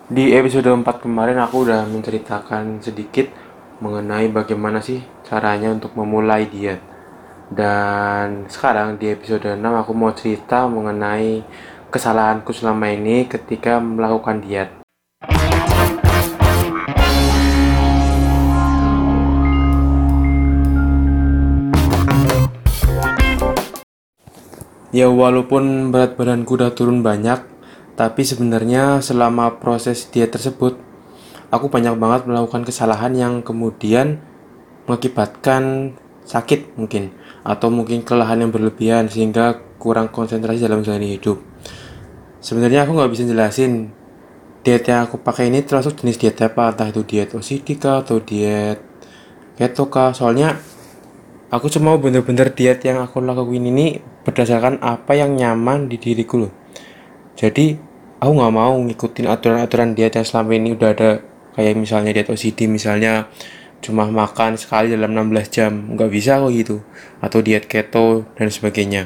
Di episode 4 kemarin aku udah menceritakan sedikit mengenai bagaimana sih caranya untuk memulai diet. Dan sekarang di episode 6 aku mau cerita mengenai kesalahanku selama ini ketika melakukan diet. Ya walaupun berat badanku udah turun banyak, tapi sebenarnya selama proses diet tersebut, aku banyak banget melakukan kesalahan yang kemudian mengakibatkan sakit mungkin, atau mungkin kelelahan yang berlebihan sehingga kurang konsentrasi dalam menjalani hidup. Sebenarnya aku nggak bisa jelasin diet yang aku pakai ini termasuk jenis diet apa, entah itu diet OCD kah atau diet keto kah. Soalnya aku cuma bener-bener diet yang aku lakuin ini berdasarkan apa yang nyaman di diriku loh. Jadi aku nggak mau ngikutin aturan-aturan diet yang selama ini udah ada, kayak misalnya diet OCD misalnya cuma makan sekali dalam 16 jam, nggak bisa kok gitu, atau diet keto dan sebagainya.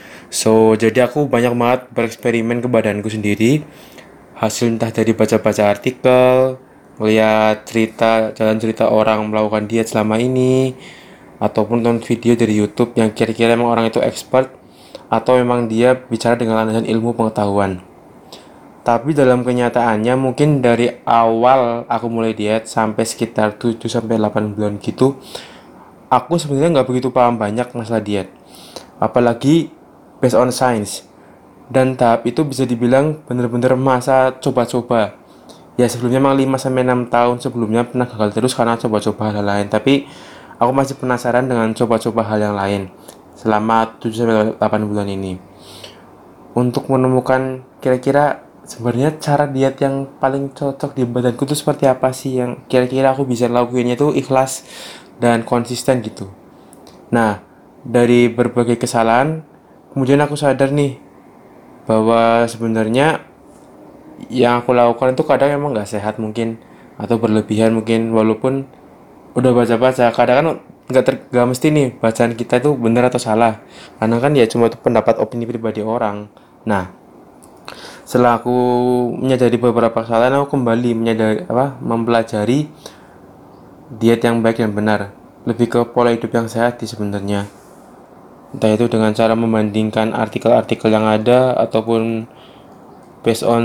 Jadi aku banyak banget bereksperimen ke badanku sendiri, hasil entah dari baca-baca artikel, melihat cerita jalan cerita orang melakukan diet selama ini, ataupun nonton video dari YouTube yang kira-kira emang orang itu expert atau memang dia bicara dengan landasan ilmu pengetahuan. Tapi dalam kenyataannya mungkin dari awal aku mulai diet sampai sekitar 7 sampai 8 bulan gitu, aku sebenarnya nggak begitu paham banyak masalah diet. Apalagi based on science. Dan tahap itu bisa dibilang bener-bener masa coba-coba. Ya sebelumnya emang 5 sampai 6 tahun sebelumnya pernah gagal terus karena coba-coba hal lain, tapi aku masih penasaran dengan coba-coba hal yang lain selama 7 sampai 8 bulan ini. Untuk menemukan kira-kira sebenarnya cara diet yang paling cocok di badanku itu seperti apa sih, yang kira-kira aku bisa lakuinnya itu ikhlas dan konsisten gitu. Nah, dari berbagai kesalahan, kemudian aku sadar nih bahwa sebenarnya yang aku lakukan itu kadang emang nggak sehat mungkin, atau berlebihan mungkin, walaupun udah baca-baca. Kadang kan nggak mesti nih bacaan kita itu benar atau salah, karena kan ya cuma itu pendapat opini pribadi orang. Nah, setelah aku menyadari beberapa kesalahan, aku kembali mempelajari diet yang baik dan benar, lebih ke pola hidup yang sehat sih sebenarnya. Entah itu dengan cara membandingkan artikel-artikel yang ada, ataupun based on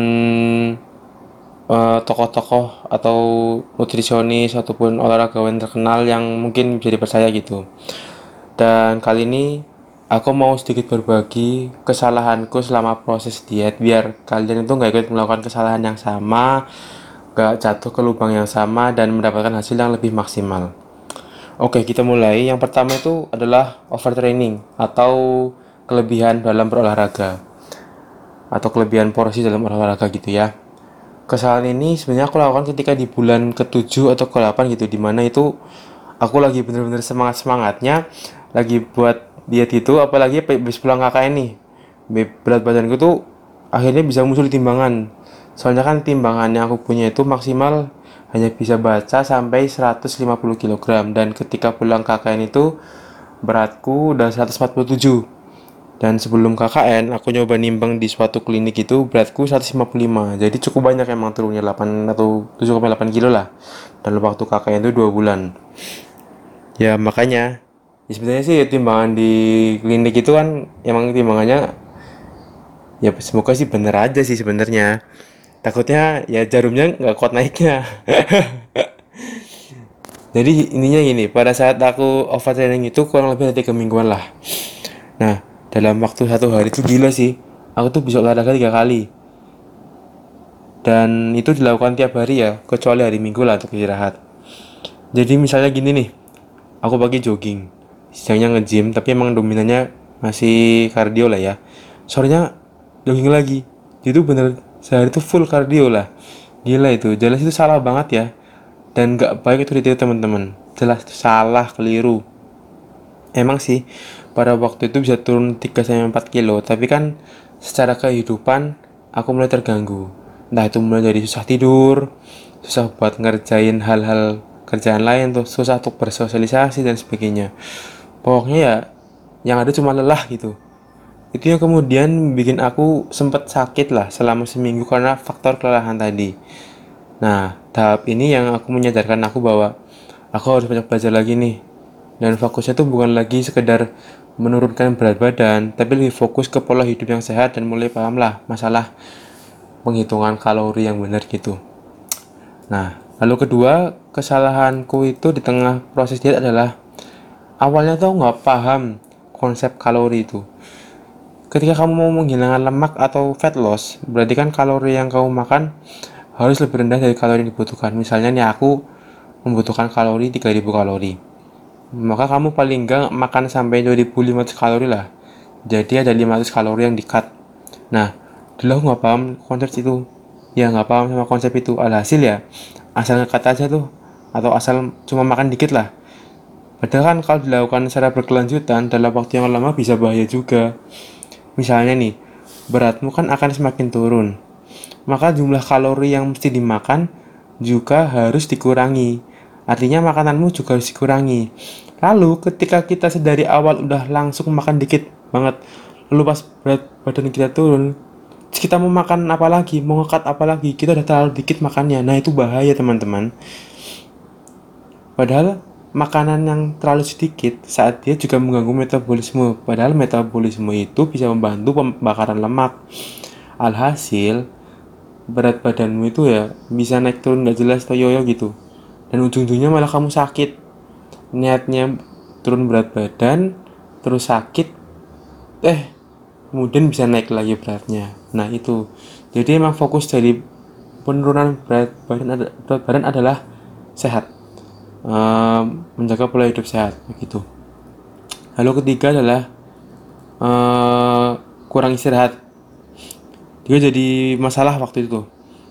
tokoh-tokoh atau nutrisionis ataupun olahragawan terkenal yang mungkin bisa dipercaya gitu. Dan kali ini aku mau sedikit berbagi kesalahanku selama proses diet, biar kalian itu nggak ikut melakukan kesalahan yang sama, nggak jatuh ke lubang yang sama, dan mendapatkan hasil yang lebih maksimal. Oke, kita mulai. Yang pertama itu adalah overtraining atau kelebihan dalam berolahraga, atau kelebihan porsi dalam olahraga gitu ya. Kesalahan ini sebenarnya aku lakukan ketika di bulan ke-7 atau ke-8 gitu, dimana itu aku lagi bener-bener semangat-semangatnya lagi buat diet itu, apalagi habis pulang KKN nih. Berat badanku tuh akhirnya bisa muncul di timbangan. Soalnya kan timbangan yang aku punya itu maksimal hanya bisa baca sampai 150 kg, dan ketika pulang KKN itu beratku udah 147. Dan sebelum KKN, aku nyoba nimbang di suatu klinik itu beratku 155. Jadi cukup banyak emang turunnya, 8 atau 7,8 kilo lah. Dalam waktu KKN itu 2 bulan. Ya makanya, ya sebenarnya sih timbangan di klinik itu kan emang timbangannya, ya semoga sih bener aja sih sebenarnya. Takutnya ya jarumnya nggak kuat naiknya. Jadi ininya gini, pada saat aku overtraining itu kurang lebih 3 mingguan lah. Nah, dalam waktu 1 hari itu gila sih. Aku tuh bisa olahraga 3 kali. Dan itu dilakukan tiap hari ya, kecuali hari Minggu lah untuk istirahat. Jadi misalnya gini nih, aku pagi jogging, siangnya nge-gym, tapi emang dominannya masih kardio lah ya. Sorenya jogging lagi. Itu bener sehari itu full kardio lah. Gila itu, jelas itu salah banget ya. Dan gak baik itu ditiru teman-teman. Jelas itu salah, keliru. Emang sih pada waktu itu bisa turun 3 sampai 4 kilo, tapi kan secara kehidupan aku mulai terganggu. Entah itu mulai dari susah tidur, susah buat ngerjain hal-hal kerjaan lain tuh, susah untuk bersosialisasi dan sebagainya. Pokoknya ya yang ada cuma lelah gitu. Itu yang kemudian bikin aku sempat sakit lah selama seminggu karena faktor kelelahan tadi. Nah, tahap ini yang aku menyadarkan aku bahwa aku harus banyak belajar lagi nih. Dan fokusnya tuh bukan lagi sekedar menurunkan berat badan, tapi lebih fokus ke pola hidup yang sehat dan mulai paham lah masalah penghitungan kalori yang benar gitu. Nah, lalu kedua, kesalahanku itu di tengah proses diet adalah awalnya tuh nggak paham konsep kalori itu. Ketika kamu mau menghilangkan lemak atau fat loss, berarti kan kalori yang kamu makan harus lebih rendah dari kalori yang dibutuhkan. Misalnya nih aku membutuhkan kalori 3000 kalori. Maka kamu paling enggak makan sampai 2500 kalori lah. Jadi ada 500 kalori yang di-cut. Nah, dulu aku nggak paham konsep itu. Ya nggak paham sama konsep itu. Alhasil ya, asal nge-cut aja tuh. Atau asal cuma makan dikit lah. Padahal kan kalau dilakukan secara berkelanjutan dalam waktu yang lama bisa bahaya juga. Misalnya nih, beratmu kan akan semakin turun. Maka jumlah kalori yang mesti dimakan juga harus dikurangi. Artinya makananmu juga harus dikurangi. Lalu ketika kita sedari awal udah langsung makan dikit banget, lalu pas berat badan kita turun, kita mau makan apa lagi, mau ngekat apa lagi, kita udah terlalu dikit makannya. Nah itu bahaya teman-teman. Padahal makanan yang terlalu sedikit saat dia juga mengganggu metabolisme. Padahal metabolisme itu bisa membantu pembakaran lemak. Alhasil berat badanmu itu ya bisa naik turun gak jelas atau yoyo gitu. Dan ujung-ujungnya malah kamu sakit. Niatnya turun berat badan, terus sakit, kemudian bisa naik lagi beratnya. Nah itu. Jadi emang fokus dari penurunan berat badan adalah sehat. Menjaga pola hidup sehat begitu. Lalu ketiga adalah kurang istirahat. Juga jadi masalah waktu itu.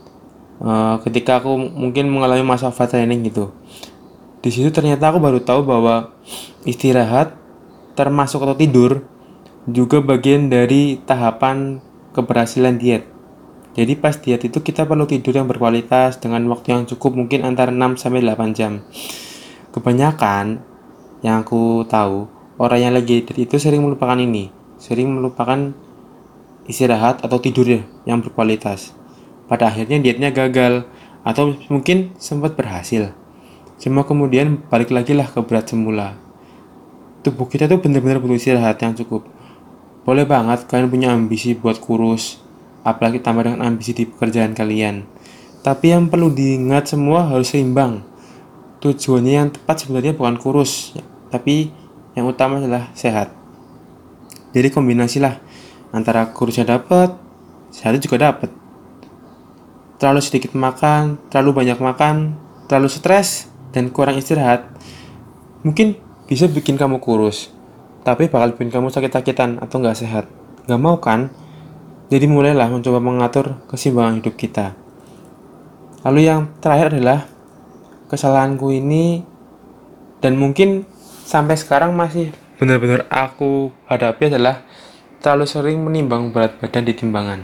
Ketika aku mungkin mengalami masa overtraining gitu. Di situ ternyata aku baru tahu bahwa istirahat termasuk atau tidur juga bagian dari tahapan keberhasilan diet. Jadi pas diet itu kita perlu tidur yang berkualitas dengan waktu yang cukup, mungkin antara 6 sampai 8 jam. Kebanyakan yang aku tahu, orang yang lagi diet itu sering melupakan ini, sering melupakan istirahat atau tidur yang berkualitas. Pada akhirnya dietnya gagal atau mungkin sempat berhasil. Cuma kemudian balik lagi lah ke berat semula. Tubuh kita tuh benar-benar butuh istirahat yang cukup. Boleh banget kalian punya ambisi buat kurus, apalagi tambah dengan ambisi di pekerjaan kalian. Tapi yang perlu diingat semua harus seimbang. Tujuannya yang tepat sebenarnya bukan kurus, tapi yang utama adalah sehat. Jadi kombinasi lah antara kurusnya dapat, sehatnya juga dapat. Terlalu sedikit makan, terlalu banyak makan, terlalu stres, dan kurang istirahat, mungkin bisa bikin kamu kurus, tapi bakal bikin kamu sakit-sakitan atau nggak sehat. Nggak mau kan? Jadi mulailah mencoba mengatur keseimbangan hidup kita. Lalu yang terakhir adalah kesalahanku ini, dan mungkin sampai sekarang masih benar-benar aku hadapi, adalah terlalu sering menimbang berat badan di timbangan.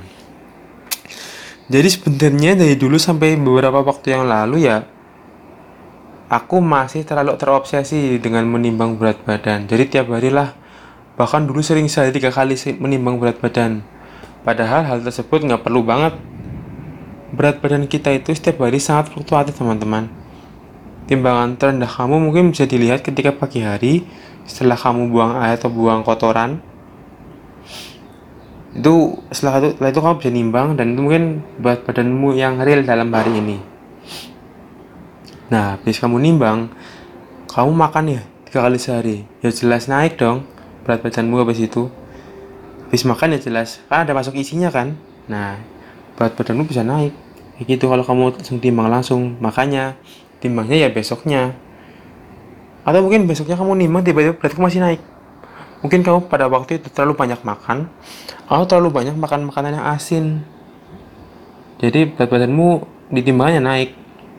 Jadi sebenarnya dari dulu sampai beberapa waktu yang lalu ya, aku masih terlalu terobsesi dengan menimbang berat badan. Jadi tiap hari lah, bahkan dulu sering sehari 3 kali menimbang berat badan. Padahal hal tersebut nggak perlu banget. Berat badan kita itu setiap hari sangat fluktuatif teman-teman. Timbangan terendah kamu mungkin bisa dilihat ketika pagi hari setelah kamu buang air atau buang kotoran. Setelah itu kamu bisa nimbang, dan itu mungkin berat badanmu yang real dalam hari ini. Nah, habis kamu nimbang, kamu makan ya 3 kali sehari, ya jelas naik dong berat badanmu habis itu. Habis makan ya jelas, kan ada masuk isinya kan. Nah, berat badanmu bisa naik. Kayak gitu kalau kamu langsung timbang langsung. Makanya timbangnya ya besoknya. Atau mungkin besoknya kamu nimbang tiba-tiba beratku masih naik. Mungkin kamu pada waktu itu terlalu banyak makan, atau terlalu banyak makan makanan yang asin. Jadi berat badanmu di timbangannya naik.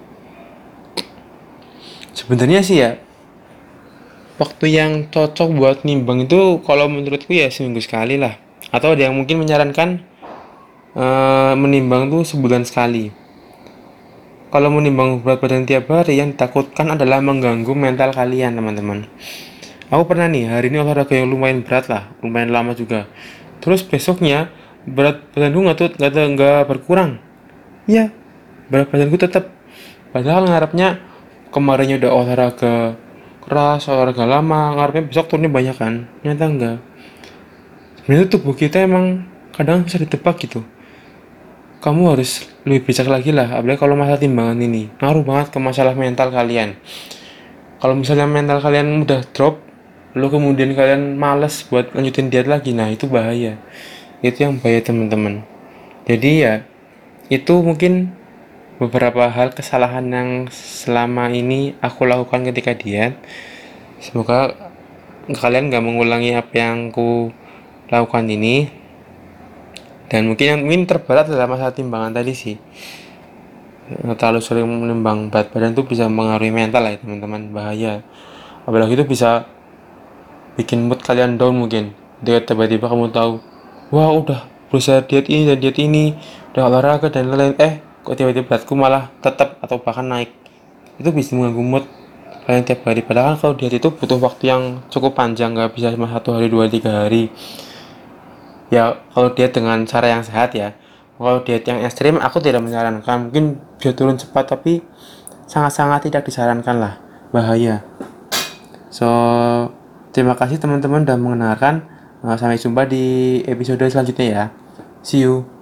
Sebenarnya sih ya, waktu yang cocok buat nimbang itu kalau menurutku ya seminggu sekali lah. Atau ada yang mungkin menyarankan menimbang tuh sebulan sekali. Kalau menimbang berat badan tiap hari, yang ditakutkan adalah mengganggu mental kalian teman-teman. Aku pernah nih, hari ini olahraga yang lumayan berat lah, lumayan lama juga. Terus besoknya berat badanku nggak berkurang. Ya, berat badanku tetap, padahal ngarepnya kemarinnya udah olahraga keras, olahraga lama, ngarepnya besok turunnya banyak kan, ternyata enggak. Sebenarnya tubuh kita emang kadang bisa ditebak gitu. Kamu harus lebih bijak lagi lah, apalagi kalau masalah timbangan ini ngaruh banget ke masalah mental kalian. Kalau misalnya mental kalian udah drop, lalu kemudian kalian males buat lanjutin diet lagi, nah itu bahaya. Itu yang bahaya teman-teman. Jadi ya, itu mungkin beberapa hal kesalahan yang selama ini aku lakukan ketika diet. Semoga kalian gak mengulangi apa yang aku lakukan ini. Dan mungkin yang terberat adalah masalah timbangan tadi sih. Terlalu sering menimbang berat badan tuh bisa mengaruhi mental ya teman-teman, bahaya. Apalagi itu bisa bikin mood kalian down mungkin. Dia tiba-tiba kamu tahu, wah udah berusaha diet ini dan diet ini, udah olahraga dan lain-lain, kok tiba-tiba beratku malah tetap atau bahkan naik. Itu bisa mengganggu mood kalian tiap hari. Padahal kalau diet itu butuh waktu yang cukup panjang, nggak bisa cuma 1 hari, 2, 3 hari. Ya kalau diet dengan cara yang sehat ya. Kalau diet yang ekstrim aku tidak menyarankan. Mungkin bisa turun cepat tapi sangat-sangat tidak disarankan lah. Bahaya. So, terima kasih teman-teman sudah mendengarkan. Sampai jumpa di episode selanjutnya ya. See you.